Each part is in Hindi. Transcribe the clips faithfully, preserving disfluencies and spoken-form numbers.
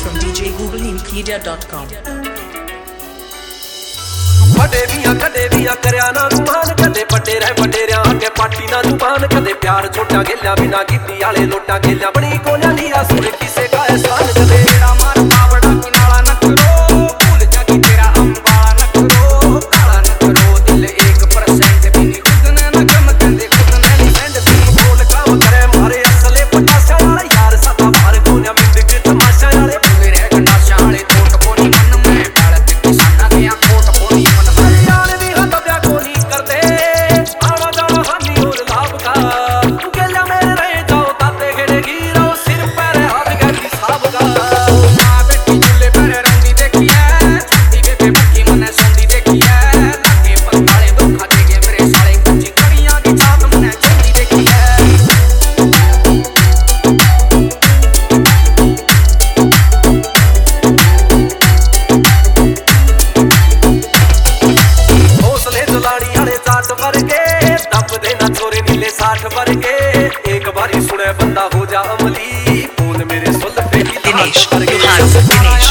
from d j google media dot com. बड़े दियां कदे दियां करया ना गुमान कदे बड़े रह बडेरियां आके पार्टी ना जुबान कदे प्यार छोटा गेल्या बिना गिट्टी आले लोटा गेल्या बड़ी कोल्या लिया सुन किसे का एहसान कदे मेरा मार पावड़ा किनाला न करो भूल जागी तेरा अंबाला न करो काला न करो दिल एक परसेंट भी नहीं खुदने न कम कंदे खुदने नहीं सेंड भी बोल काम करे मारे असले पटासा वाला यार सदा मार कोल्या मिंद के तमाशा वाले पूरे रह गंडाशा वाले टोट पोनी मन में बालत किसाना गया कोट पोनी साठ वर्गे एक बारी सुने बंदा हो जा अमली बोल मेरे सुल पे दिनेश दिनेश दिनेश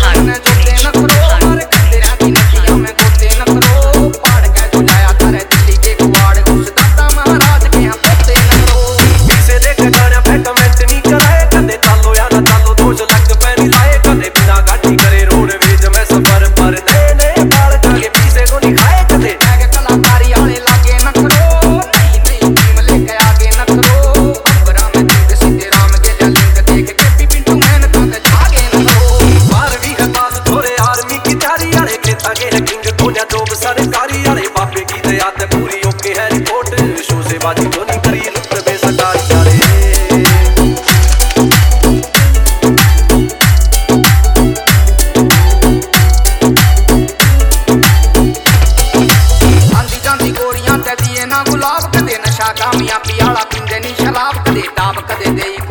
सरकारी वाले बापे की दया ते पूरी ओके है रिपोर्ट शो से बाजी तो नहीं करी लुट बे सरकारी वाले आंदी जांदी गोरियां ते दिए ना गुलाब कदे नशा कामयाबी वाला पिंदे नी शराब कदे ताब कदे दे